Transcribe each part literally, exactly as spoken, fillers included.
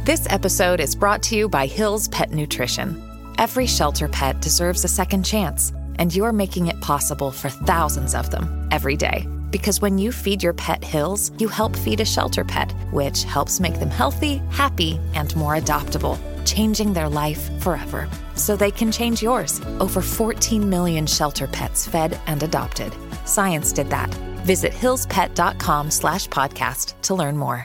This episode is brought to you by Hill's Pet Nutrition. Every shelter pet deserves a second chance, and you're making it possible for thousands of them every day. Because when you feed your pet Hill's, you help feed a shelter pet, which helps make them healthy, happy, and more adoptable, changing their life forever. So they can change yours. Over fourteen million shelter pets fed and adopted. Science did that. Visit hillspet.com slash podcast to learn more.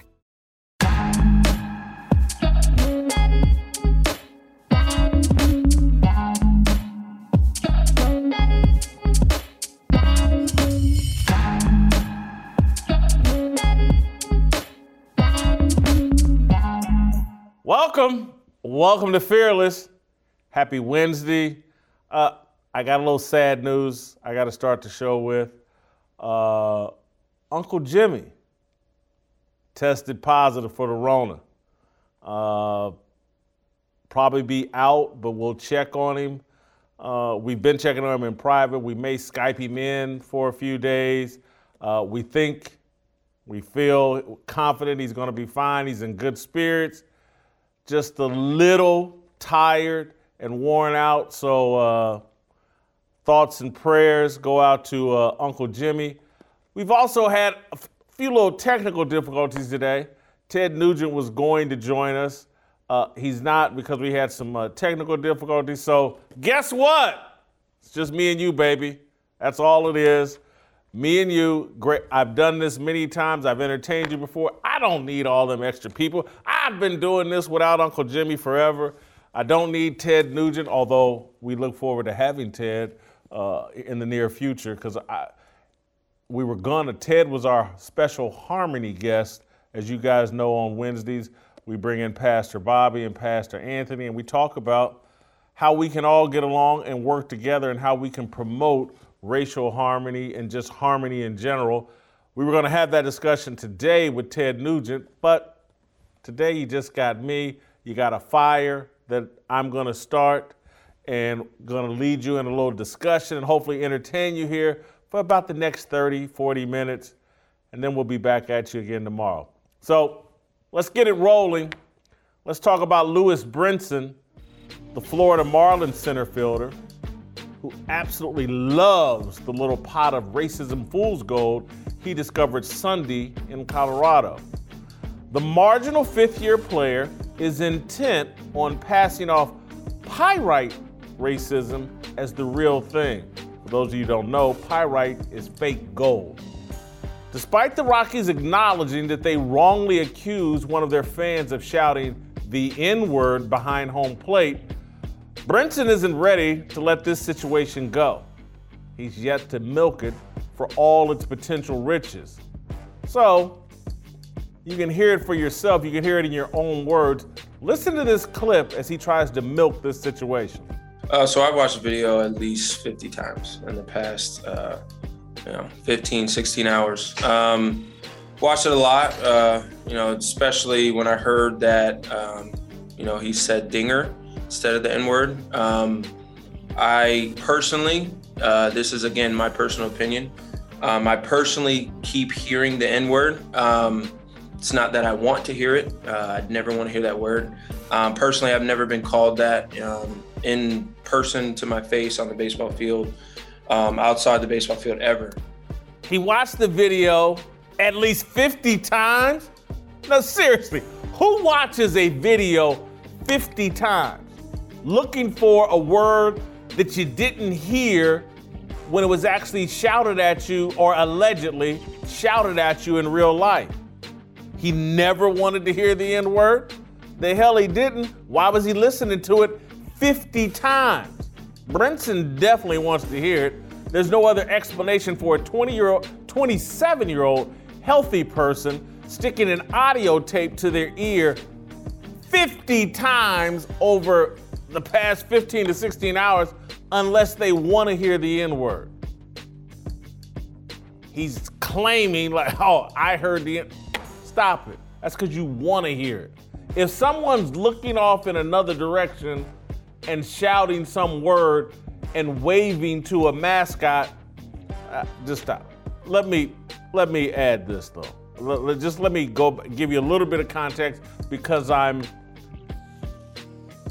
Welcome. Welcome to Fearless. Happy Wednesday. Uh, I got a little sad news I got to start the show with. Uh, Uncle Jimmy tested positive for the Rona. Uh, probably be out, but we'll check on him. Uh, we've been checking on him in private. We may Skype him in for a few days. Uh, we think, we feel confident he's going to be fine. He's in good spirits. Just a little tired and worn out. So uh, thoughts and prayers go out to uh, Uncle Jimmy. We've also had a f- few little technical difficulties today. Ted Nugent was going to join us. Uh, he's not because we had some uh, technical difficulties. So guess what? It's just me and you, baby. That's all it is. Me and you, great. I've done this many times. I've entertained you before. I don't need all them extra people. I've been doing this without Uncle Jimmy forever. I don't need Ted Nugent, although we look forward to having Ted uh, in the near future because I, we were gonna, Ted was our special Harmony guest. As you guys know, on Wednesdays, we bring in Pastor Bobby and Pastor Anthony, and we talk about how we can all get along and work together and how we can promote racial harmony and just harmony in general. We were going to have that discussion today with Ted Nugent, but today you just got me. You got a fire that I'm going to start and going to lead you in a little discussion and hopefully entertain you here for about the next thirty, forty minutes, and then we'll be back at you again tomorrow. So let's get it rolling. Let's talk about Lewis Brinson, the Florida Marlins center fielder, who absolutely loves the little pot of racism fool's gold he discovered Sunday in Colorado. The marginal fifth-year player is intent on passing off pyrite racism as the real thing. For those of you who don't know, pyrite is fake gold. Despite the Rockies acknowledging that they wrongly accused one of their fans of shouting the N-word behind home plate, Brinson isn't ready to let this situation go. He's yet to milk it for all its potential riches. So, you can hear it for yourself. You can hear it in your own words. Listen to this clip as he tries to milk this situation. Uh, so I've watched the video at least fifty times in the past, uh, you know, fifteen, sixteen hours. Um, watched it a lot, uh, you know, especially when I heard that, um, you know, he said dinger instead of the N-word. Um, I personally, uh, this is again my personal opinion, um, I personally keep hearing the N-word. Um, it's not that I want to hear it. Uh, I'd never want to hear that word. Um, personally, I've never been called that um, in person to my face on the baseball field, um, outside the baseball field ever. He watched the video at least fifty times? No, seriously, who watches a video fifty times? Looking for a word that you didn't hear when it was actually shouted at you or allegedly shouted at you in real life. He never wanted to hear the N-word? The hell he didn't. Why was he listening to it fifty times? Brinson definitely wants to hear it. There's no other explanation for a twenty-year-old, twenty-seven-year-old healthy person sticking an audio tape to their ear fifty times over the past fifteen to sixteen hours unless they want to hear the N-word. He's claiming like, oh, I heard the N- Stop it. That's because you want to hear it. If someone's looking off in another direction and shouting some word and waving to a mascot, uh, just stop. Let me let me add this though. L- just let me go give you a little bit of context because I'm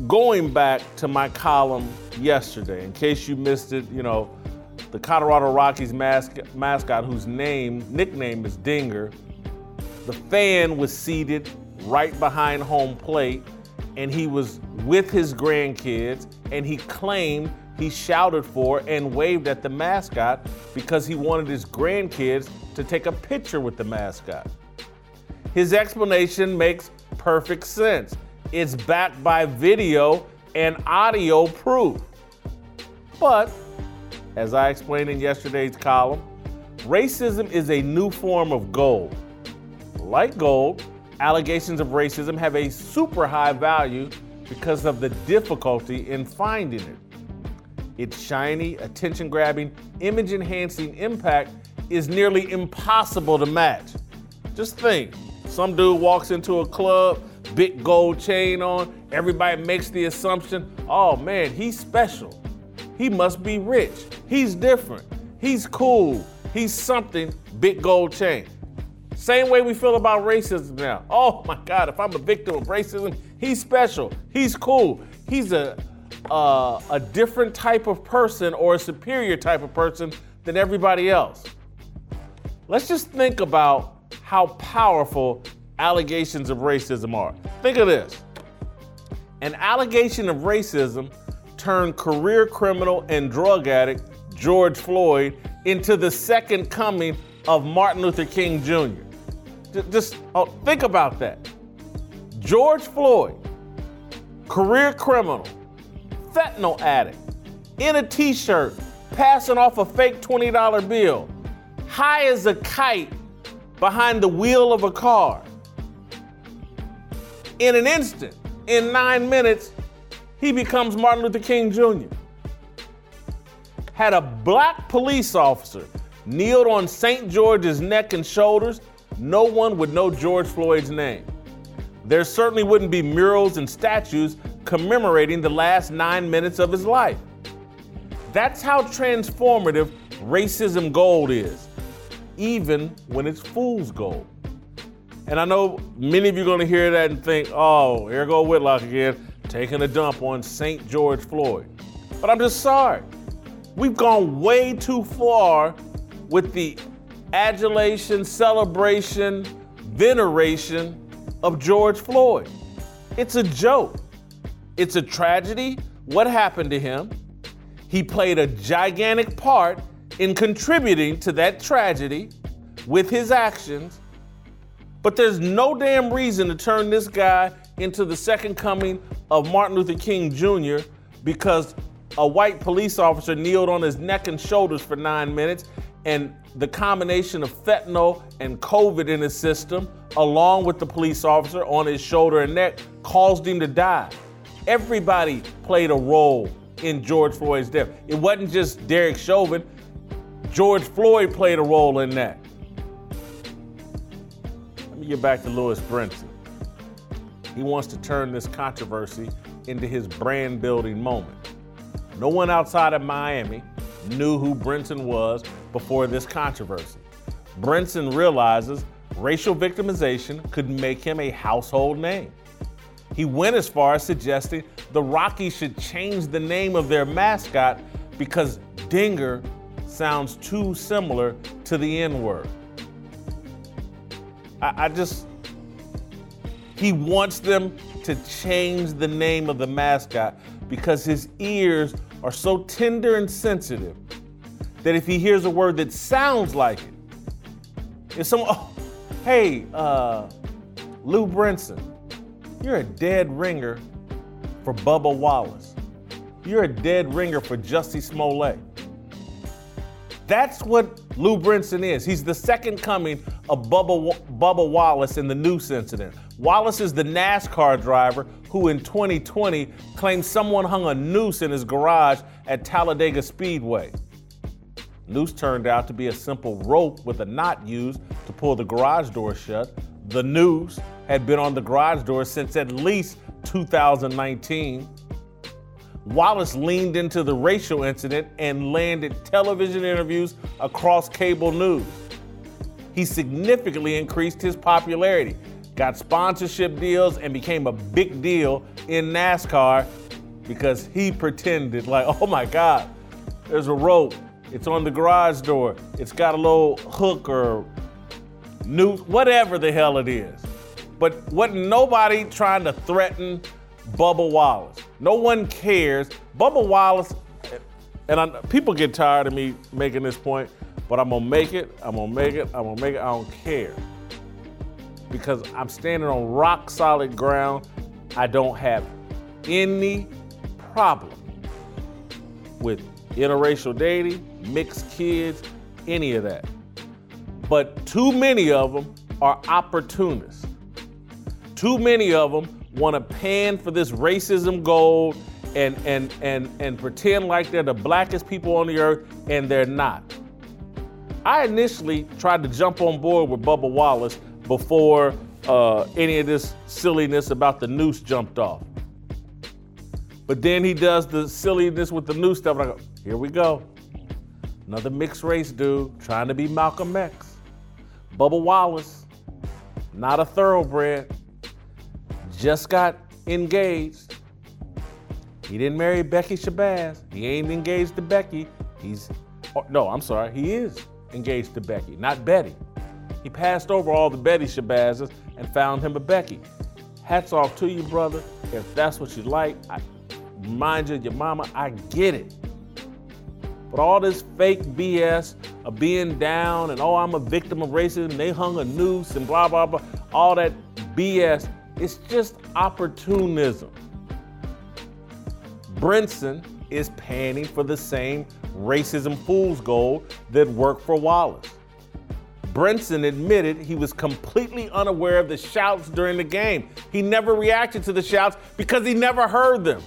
going back to my column yesterday, in case you missed it, you know, the Colorado Rockies mascot, mascot whose name, nickname is Dinger, the fan was seated right behind home plate, and he was with his grandkids, and he claimed he shouted for and waved at the mascot because he wanted his grandkids to take a picture with the mascot. His explanation makes perfect sense. It's backed by video and audio proof. But, as I explained in yesterday's column, racism is a new form of gold. Like gold, allegations of racism have a super high value because of the difficulty in finding it. Its shiny, attention-grabbing, image-enhancing impact is nearly impossible to match. Just think, some dude walks into a club, big gold chain on, everybody makes the assumption, oh man, he's special. He must be rich. He's different. He's cool. He's something, big gold chain. Same way we feel about racism now. Oh my God, if I'm a victim of racism, he's special. He's cool. He's a, uh, a different type of person or a superior type of person than everybody else. Let's just think about how powerful allegations of racism are. Think of this. An allegation of racism turned career criminal and drug addict George Floyd into the second coming of Martin Luther King Junior Just oh, think about that. George Floyd, career criminal, fentanyl addict, in a t-shirt, passing off a fake twenty dollar bill, high as a kite behind the wheel of a car. In an instant, in nine minutes, he becomes Martin Luther King Junior Had a black police officer kneeled on Saint George's neck and shoulders, no one would know George Floyd's name. There certainly wouldn't be murals and statues commemorating the last nine minutes of his life. That's how transformative racism gold is, even when it's fool's gold. And I know many of you are going to hear that and think, oh, here go Whitlock again, taking a dump on Saint George Floyd. But I'm just sorry. We've gone way too far with the adulation, celebration, veneration of George Floyd. It's a joke. It's a tragedy. What happened to him? He played a gigantic part in contributing to that tragedy with his actions. But there's no damn reason to turn this guy into the second coming of Martin Luther King Junior because a white police officer kneeled on his neck and shoulders for nine minutes, and the combination of fentanyl and COVID in his system, along with the police officer on his shoulder and neck, caused him to die. Everybody played a role in George Floyd's death. It wasn't just Derek Chauvin. George Floyd played a role in that. Let me get back to Louis Brinson. He wants to turn this controversy into his brand building moment. No one outside of Miami knew who Brinson was before this controversy. Brinson realizes racial victimization could make him a household name. He went as far as suggesting the Rockies should change the name of their mascot because Dinger sounds too similar to the N-word. I, I just, he wants them to change the name of the mascot because his ears are so tender and sensitive that if he hears a word that sounds like it, if someone, oh, hey, uh, Lou Brinson, you're a dead ringer for Bubba Wallace. You're a dead ringer for Jussie Smollett. That's what Lou Brinson is. He's the second coming of Bubba, Bubba Wallace in the noose incident. Wallace is the NASCAR driver who in twenty twenty claimed someone hung a noose in his garage at Talladega Speedway. Noose turned out to be a simple rope with a knot used to pull the garage door shut. The noose had been on the garage door since at least two thousand nineteen. Wallace leaned into the racial incident and landed television interviews across cable news. He significantly increased his popularity, got sponsorship deals, and became a big deal in NASCAR because he pretended like, oh my God, there's a rope. It's on the garage door. It's got a little hook or noose, whatever the hell it is. But wasn't nobody trying to threaten Bubba Wallace. No one cares. Bubba Wallace, and I, people get tired of me making this point, but I'm gonna make it, I'm gonna make it, I'm gonna make it, I don't care. Because I'm standing on rock solid ground. I don't have any problem with interracial dating, mixed kids, any of that. But too many of them are opportunists. Too many of them want to pan for this racism gold and, and, and, and pretend like they're the blackest people on the earth, and they're not. I initially tried to jump on board with Bubba Wallace before uh, any of this silliness about the noose jumped off. But then he does the silliness with the noose stuff, and I go, here we go. Another mixed race dude trying to be Malcolm X. Bubba Wallace, not a thoroughbred, just got engaged. He didn't marry Becky Shabazz. He ain't engaged to Becky. He's, oh, no, I'm sorry, he is engaged to Becky, not Betty. He passed over all the Betty Shabazzes and found him a Becky. Hats off to you, brother. If that's what you like, I, mind you, your mama, I get it. But all this fake B S of being down and, oh, I'm a victim of racism, they hung a noose and blah, blah, blah, all that B S, it's just opportunism. Brinson is panning for the same racism fool's gold that worked for Wallace. Brinson admitted he was completely unaware of the shouts during the game. He never reacted to the shouts because he never heard them.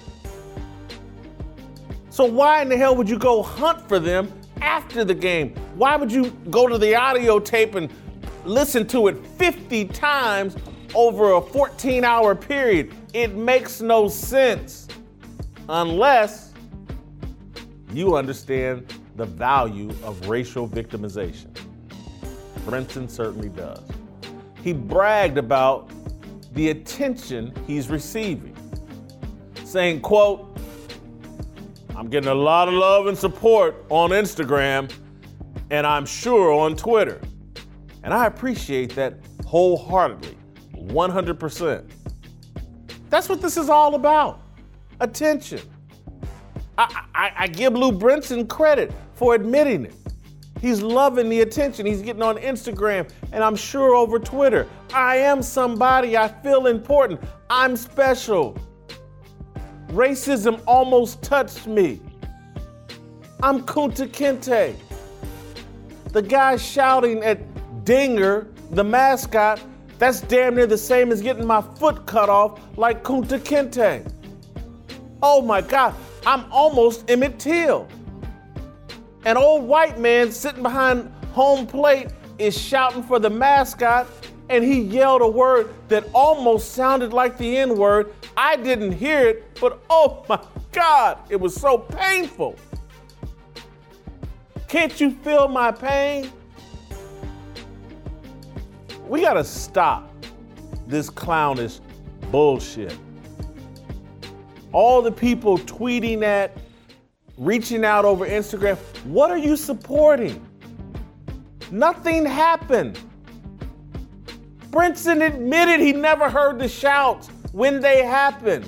So why in the hell would you go hunt for them after the game? Why would you go to the audio tape and listen to it fifty times over a fourteen hour period? It makes no sense unless you understand the value of racial victimization. Brinson certainly does. He bragged about the attention he's receiving, saying, quote, I'm getting a lot of love and support on Instagram, and I'm sure on Twitter. And I appreciate that wholeheartedly, one hundred percent. That's what this is all about, attention. I, I, I give Lou Brinson credit for admitting it. He's loving the attention. He's getting on Instagram, and I'm sure over Twitter. I am somebody. I feel important. I'm special. Racism almost touched me. I'm Kunta Kinte. The guy shouting at Dinger, the mascot, that's damn near the same as getting my foot cut off like Kunta Kinte. Oh my God, I'm almost Emmett Till. An old white man sitting behind home plate is shouting for the mascot, and he yelled a word that almost sounded like the N-word. I didn't hear it, but oh my God, it was so painful. Can't you feel my pain? We gotta stop this clownish bullshit. All the people tweeting at, reaching out over Instagram, what are you supporting? Nothing happened. Brinson admitted he never heard the shouts when they happened.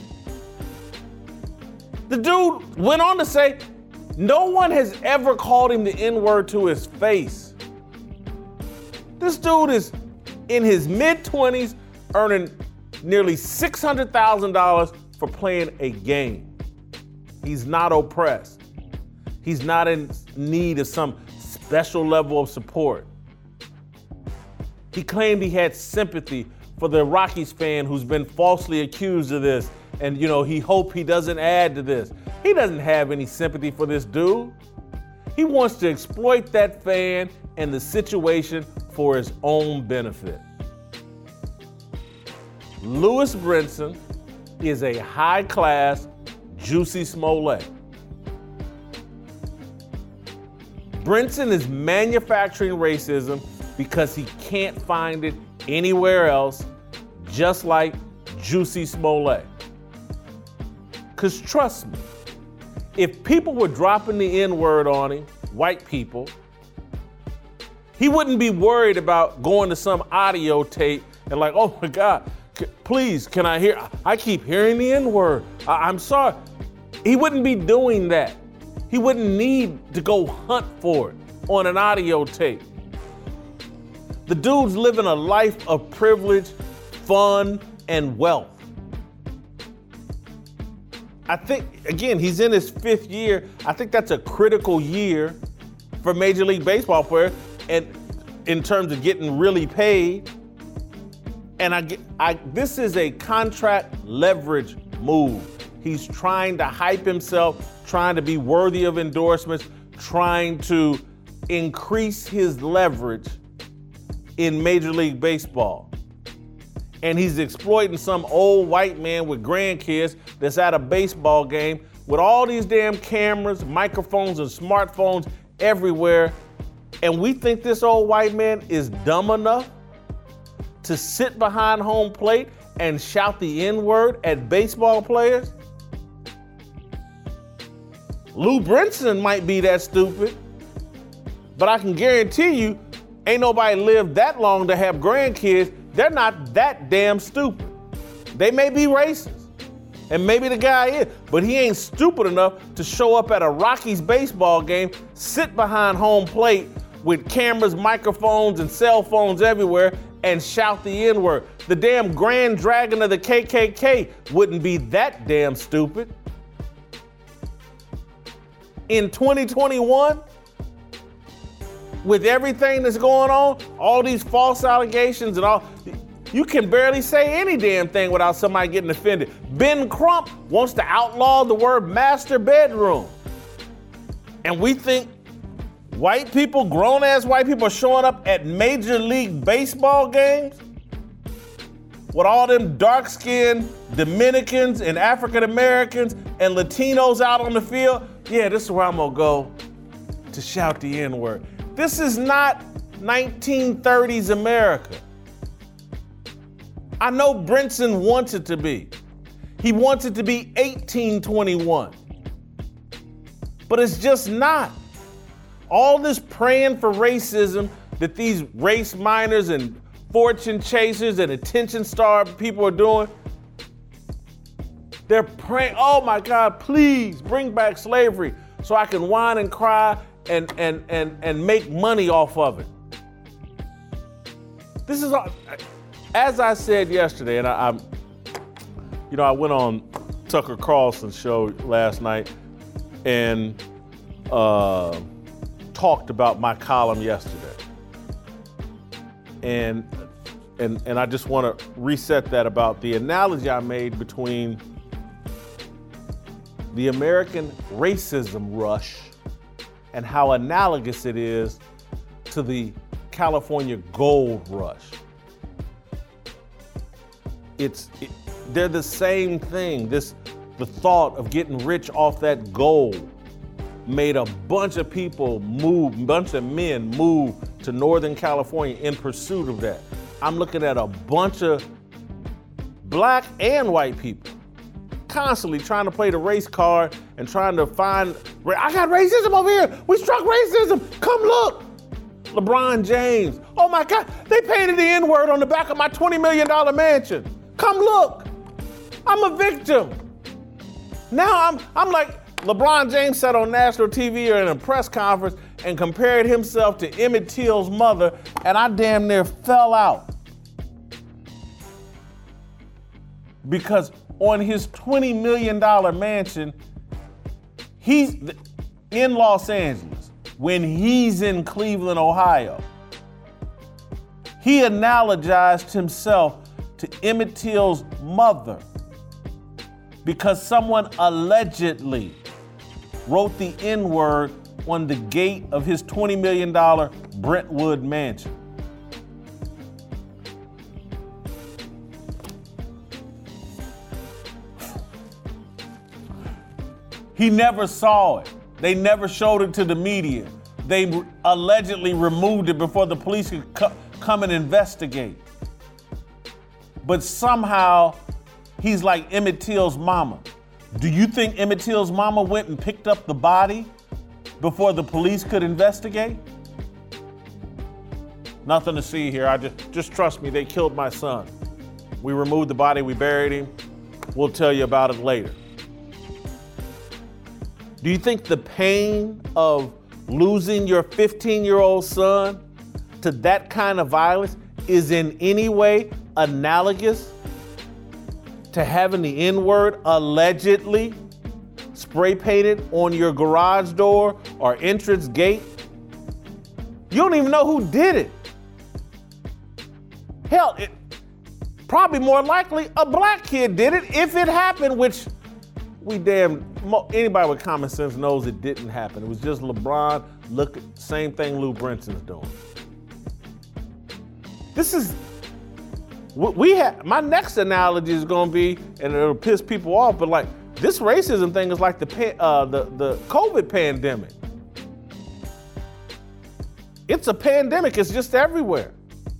The dude went on to say, no one has ever called him the N-word to his face. This dude is in his mid-twenties, earning nearly six hundred thousand dollars for playing a game. He's not oppressed. He's not in need of some special level of support. He claimed he had sympathy for the Rockies fan who's been falsely accused of this, and you know, he hoped he doesn't add to this. He doesn't have any sympathy for this dude. He wants to exploit that fan and the situation for his own benefit. Louis Brinson is a high-class Jussie Smollett. Brinson is manufacturing racism because he can't find it anywhere else, just like Jussie Smollett. Because trust me, if people were dropping the N-word on him, white people, he wouldn't be worried about going to some audio tape and like, oh my God, c- please, can I hear? I keep hearing the N-word. I- I'm sorry. He wouldn't be doing that. He wouldn't need to go hunt for it on an audio tape. The dude's living a life of privilege, fun, and wealth. I think, again, he's in his fifth year. I think that's a critical year for Major League Baseball players, and in terms of getting really paid. And I, I, this is a contract leverage move. He's trying to hype himself, trying to be worthy of endorsements, trying to increase his leverage in Major League Baseball. And he's exploiting some old white man with grandkids that's at a baseball game with all these damn cameras, microphones, and smartphones everywhere. And we think this old white man is dumb enough to sit behind home plate and shout the N-word at baseball players? Lou Brinson might be that stupid, but I can guarantee you, ain't nobody lived that long to have grandkids. They're not that damn stupid. They may be racist, and maybe the guy is, but he ain't stupid enough to show up at a Rockies baseball game, sit behind home plate with cameras, microphones, and cell phones everywhere and shout the N-word. The damn Grand Dragon of the K K K wouldn't be that damn stupid. In twenty twenty-one, with everything that's going on, all these false allegations and all, you can barely say any damn thing without somebody getting offended. Ben Crump wants to outlaw the word master bedroom. And we think white people, grown-ass white people, are showing up at Major League Baseball games with all them dark-skinned Dominicans and African Americans and Latinos out on the field. Yeah, this is where I'm gonna go to shout the N-word. This is not nineteen thirties America. I know Brinson wants it to be. He wants it to be eighteen twenty-one. But it's just not. All this praying for racism that these race miners and fortune chasers and attention-starved people are doing, they're praying, oh my God, please bring back slavery so I can whine and cry and, and, and, and make money off of it. This is, as I said yesterday, and I, I'm, you know, I went on Tucker Carlson's show last night and uh, talked about my column yesterday. And, and, and I just want to reset that about the analogy I made between the American racism rush and how analogous it is to the California gold rush. It's, it, they're the same thing. This, the thought of getting rich off that gold made a bunch of people move, a bunch of men move to Northern California in pursuit of that. I'm looking at a bunch of black and white people constantly trying to play the race card and trying to find, I got racism over here. We struck racism. Come look. LeBron James. Oh my God, they painted the N-word on the back of my twenty million dollars mansion. Come look. I'm a victim. Now I'm, I'm like, LeBron James sat on national T V or in a press conference and compared himself to Emmett Till's mother, and I damn near fell out. Because on his twenty million dollars mansion, he's in Los Angeles, when he's in Cleveland, Ohio, he analogized himself to Emmett Till's mother because someone allegedly wrote the N-word on the gate of his twenty million dollars Brentwood mansion. He never saw it. They never showed it to the media. They re- allegedly removed it before the police could co- come and investigate. But somehow, he's like Emmett Till's mama. Do you think Emmett Till's mama went and picked up the body before the police could investigate? Nothing to see here. I just, just trust me, they killed my son. We removed the body, we buried him. We'll tell you about it later. Do you think the pain of losing your fifteen-year-old son to that kind of violence is in any way analogous to having the N-word allegedly spray painted on your garage door or entrance gate? You don't even know who did it. Hell, it probably more likely a black kid did it if it happened, which we damn, anybody with common sense knows it didn't happen. It was just LeBron, look, same thing Lou Brinson's doing. This is, we have, my next analogy is gonna be, and it'll piss people off, but like, this racism thing is like the, uh, the, the COVID pandemic. It's a pandemic, it's just everywhere.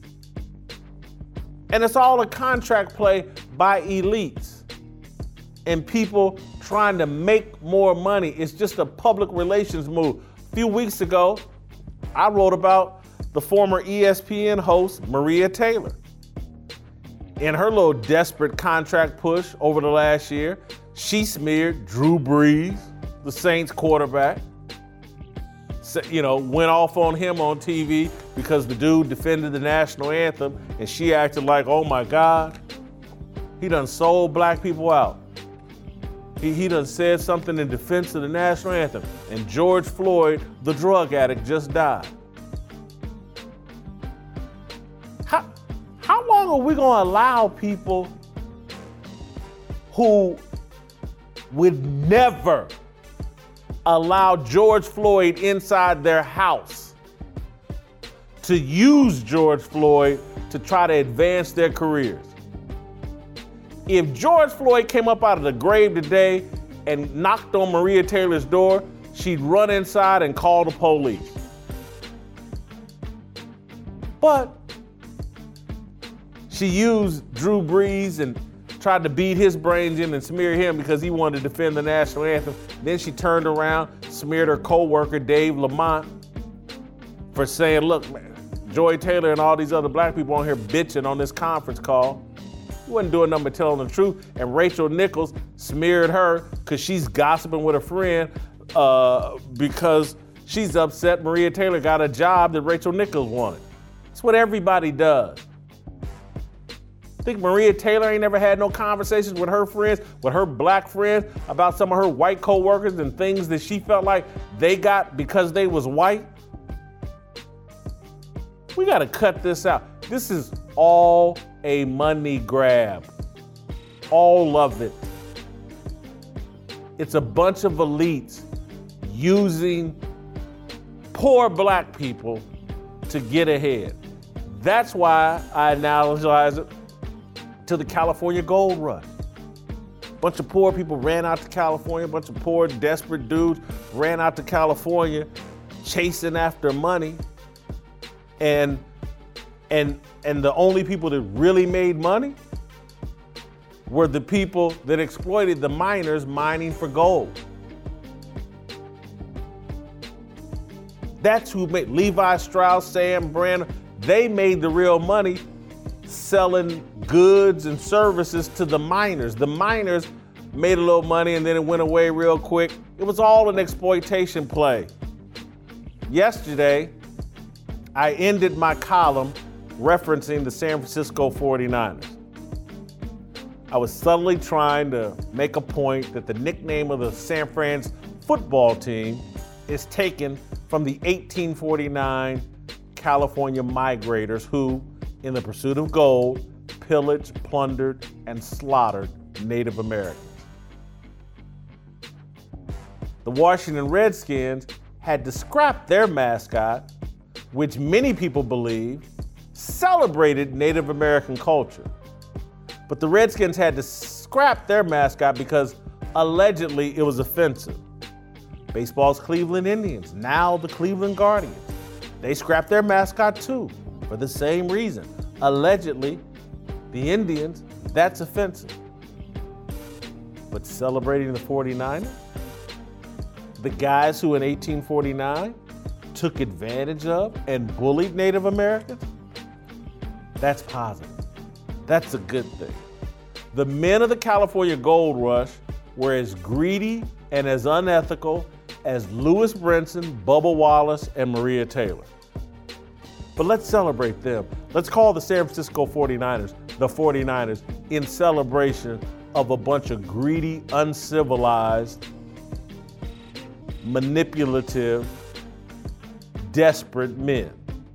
And it's all a contract play by elites and people trying to make more money. It's just a public relations move. A few weeks ago, I wrote about the former E S P N host, Maria Taylor. In her little desperate contract push over the last year, she smeared Drew Brees, the Saints quarterback. You know, went off on him on T V because the dude defended the national anthem and she acted like, oh my God, he done sold black people out. He, he done said something in defense of the national anthem, and George Floyd, the drug addict, just died. How, how long are we gonna allow people who would never allow George Floyd inside their house to use George Floyd to try to advance their careers? If George Floyd came up out of the grave today and knocked on Maria Taylor's door, she'd run inside and call the police. But she used Drew Brees and tried to beat his brains in and smear him because he wanted to defend the national anthem. Then she turned around, smeared her co-worker, Dave Lamont, for saying, look, man, Joy Taylor and all these other black people on here bitching on this conference call. He wasn't doing nothing but telling the truth. And Rachel Nichols smeared her because she's gossiping with a friend uh, because she's upset Maria Taylor got a job that Rachel Nichols wanted. That's what everybody does. Think Maria Taylor ain't never had no conversations with her friends, with her black friends, about some of her white coworkers and things that she felt like they got because they was white? We gotta cut this out. This is all a money grab. All of it. It's a bunch of elites using poor black people to get ahead. That's why I analogize it to the California gold rush. A bunch of poor people ran out to California, a bunch of poor, desperate dudes ran out to California chasing after money. And and and the only people that really made money were the people that exploited the miners mining for gold. That's who made Levi Strauss, Sam Brand, they made the real money selling goods and services to the miners. The miners made a little money and then it went away real quick. It was all an exploitation play. Yesterday, I ended my column referencing the San Francisco forty-niners. I was subtly trying to make a point that the nickname of the San Fran's football team is taken from the eighteen forty-nine California migrators who, in the pursuit of gold, pillaged, plundered, and slaughtered Native Americans. The Washington Redskins had to scrap their mascot, which many people believe celebrated Native American culture. But the Redskins had to scrap their mascot because allegedly it was offensive. Baseball's Cleveland Indians, now the Cleveland Guardians, they scrapped their mascot too for the same reason. Allegedly, the Indians, that's offensive. but celebrating the forty-niners? The guys who in eighteen forty-nine took advantage of and bullied Native Americans? That's positive. That's a good thing. The men of the California Gold Rush were as greedy and as unethical as Lewis Brinson, Bubba Wallace, and Maria Taylor. But let's celebrate them. Let's call the San Francisco forty-niners the forty-niners in celebration of a bunch of greedy, uncivilized, manipulative, desperate men.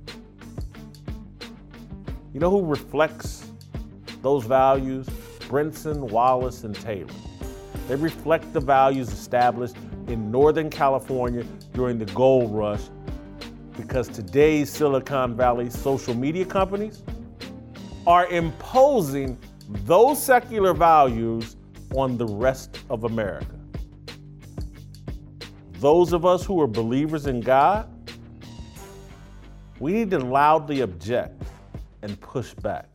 You know who reflects those values? Brinson, Wallace, and Taylor. They reflect the values established in Northern California during the gold rush, because today's Silicon Valley social media companies are imposing those secular values on the rest of America. Those of us who are believers in God, we need to loudly object and push back.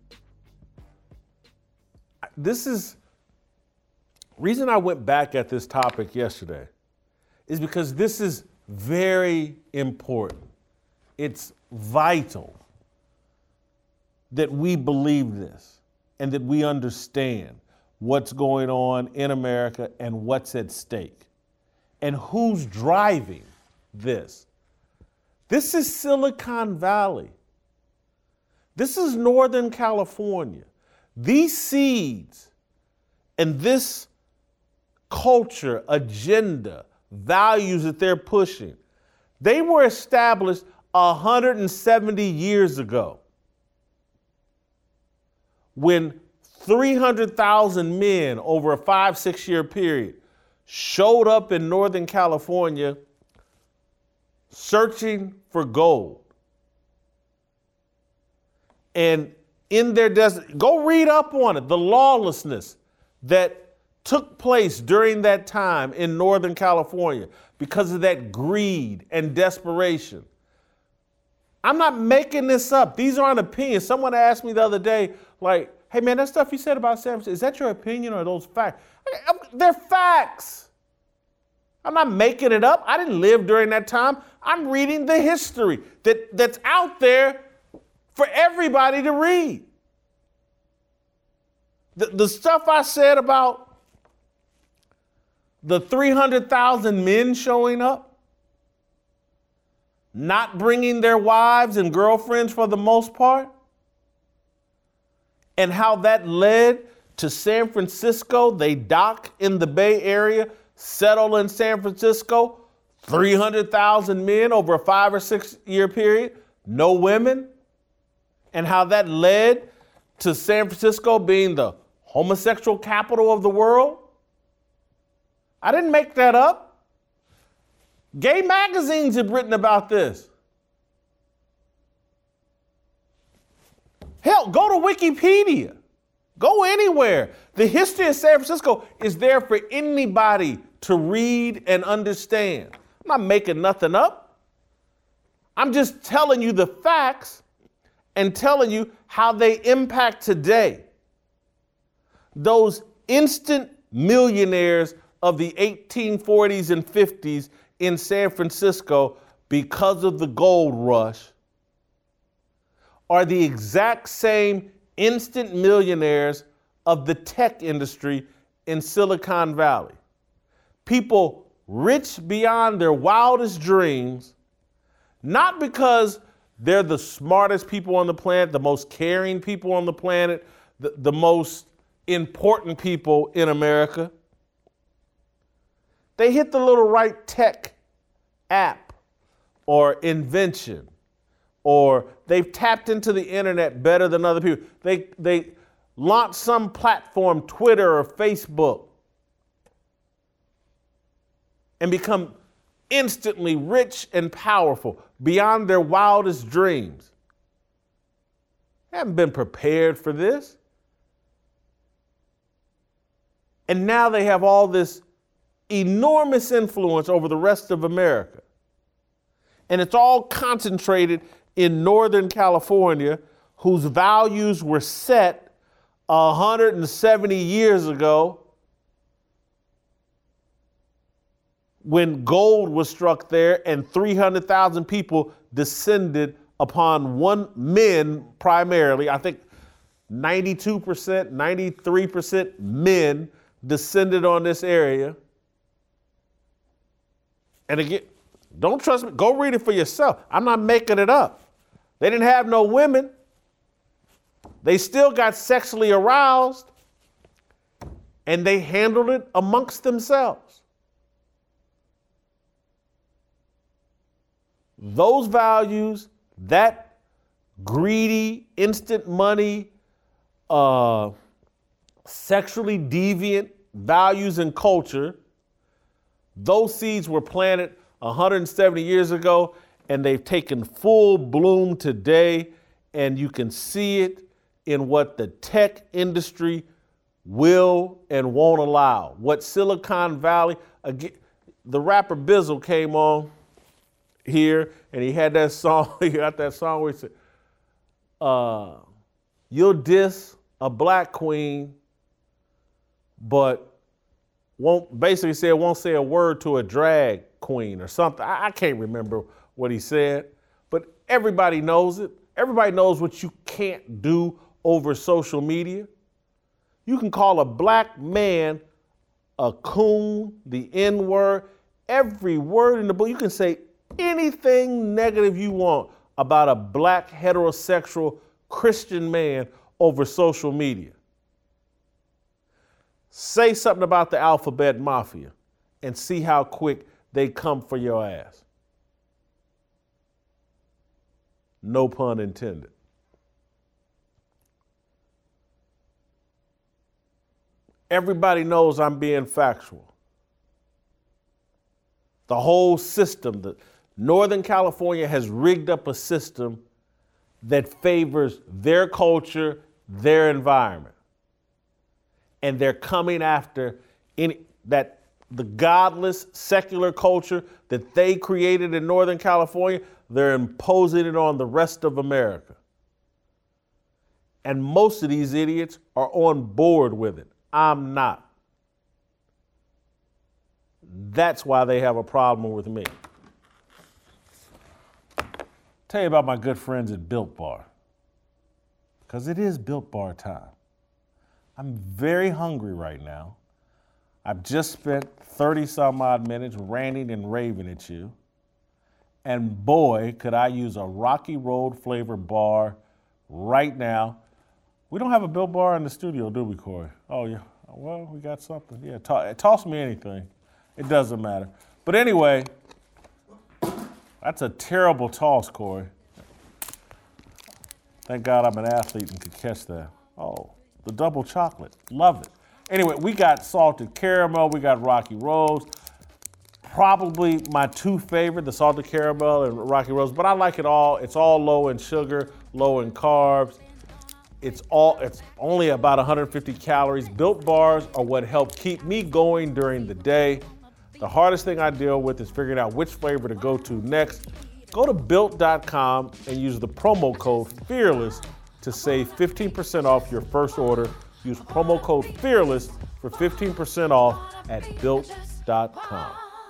This is, reason I went back at this topic yesterday is because this is very important. It's vital that we believe this and that we understand what's going on in America and what's at stake and who's driving this. This is Silicon Valley. This is Northern California. These seeds and this culture, agenda, values that they're pushing, they were established one hundred seventy years ago when three hundred thousand men over a five, six year period showed up in Northern California searching for gold. And in their desert, go read up on it, the lawlessness that took place during that time in Northern California because of that greed and desperation. I'm not making this up. These aren't opinions. Someone asked me the other day, like, hey man, that stuff you said about San Francisco, is that your opinion or are those facts? They're facts. I'm not making it up. I didn't live during that time. I'm reading the history that, that's out there for everybody to read. The, the stuff I said about the three hundred thousand men showing up, not bringing their wives and girlfriends for the most part, and how that led to San Francisco. They dock in the Bay Area, settle in San Francisco, three hundred thousand men over a five or six year period, no women, and how that led to San Francisco being the homosexual capital of the world. I didn't make that up. Gay magazines have written about this. Hell, go to Wikipedia. Go anywhere. The history of San Francisco is there for anybody to read and understand. I'm not making nothing up. I'm just telling you the facts and telling you how they impact today. Those instant millionaires of the eighteen forties and fifties in San Francisco because of the gold rush are the exact same instant millionaires of the tech industry in Silicon Valley. People rich beyond their wildest dreams, not because they're the smartest people on the planet, the most caring people on the planet, the, the most important people in America. They hit the little right tech app or invention, or they've tapped into the internet better than other people. They, they launched some platform, Twitter or Facebook, and become instantly rich and powerful beyond their wildest dreams. They haven't been prepared for this. And now they have all this enormous influence over the rest of America. And it's all concentrated in Northern California, whose values were set one hundred seventy years ago when gold was struck there and three hundred thousand people descended upon one, men primarily, I think ninety-two percent, ninety-three percent men descended on this area. And again, don't trust me, go read it for yourself. I'm not making it up. They didn't have no women. They still got sexually aroused, and they handled it amongst themselves. Those values, that greedy, instant money, uh, sexually deviant values and culture, those seeds were planted one hundred seventy years ago, and they've taken full bloom today, and you can see it in what the tech industry will and won't allow. What Silicon Valley, again, the rapper Bizzle came on here, and he had that song, he got that song where he said, uh, you'll diss a black queen, but won't basically say won't say a word to a drag queen or something. I, I can't remember what he said, but everybody knows it. Everybody knows what you can't do over social media. You can call a black man a coon, the N-word, every word in the book. You can say anything negative you want about a black heterosexual Christian man over social media. Say something about the alphabet mafia and see how quick they come for your ass. No pun intended. Everybody knows I'm being factual. The whole system, the Northern California has rigged up a system that favors their culture, their environment. And they're coming after any, that the godless secular culture that they created in Northern California, they're imposing it on the rest of America. And most of these idiots are on board with it. I'm not. That's why they have a problem with me. Tell you about my good friends at Built Bar, because it is Built Bar time. I'm very hungry right now. I've just spent thirty some odd minutes ranting and raving at you. And boy, could I use a Rocky Road flavor bar right now. We don't have a Built Bar in the studio, do we, Corey? Oh, yeah. Well, we got something. Yeah, to- toss me anything. It doesn't matter. But anyway, that's a terrible toss, Corey. Thank God I'm an athlete and could catch that. Oh, the double chocolate. Love it. Anyway, we got salted caramel. We got Rocky Roads. Probably my two favorite, the salted caramel and Rocky Roads, but I like it all. It's all low in sugar, low in carbs. It's all. It's only about one hundred fifty calories. Built Bars are what help keep me going during the day. The hardest thing I deal with is figuring out which flavor to go to next. Go to built dot com and use the promo code FEARLESS to save fifteen percent off your first order. Use promo code FEARLESS for fifteen percent off at built dot com.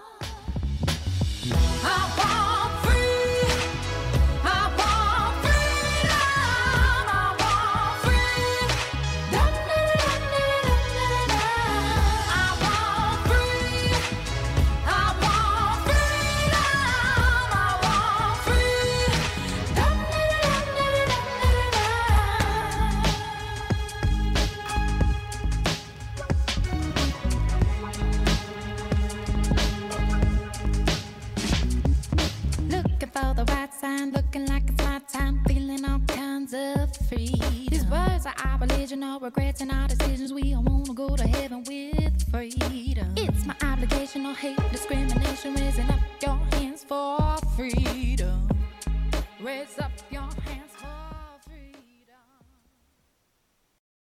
Looking like it's my time, feeling all kinds of free. These words are our religion, our regrets and our decisions. We all wanna go to heaven with freedom. It's my obligation, no hate, discrimination. Raising up your hands for freedom. Raise up your hands.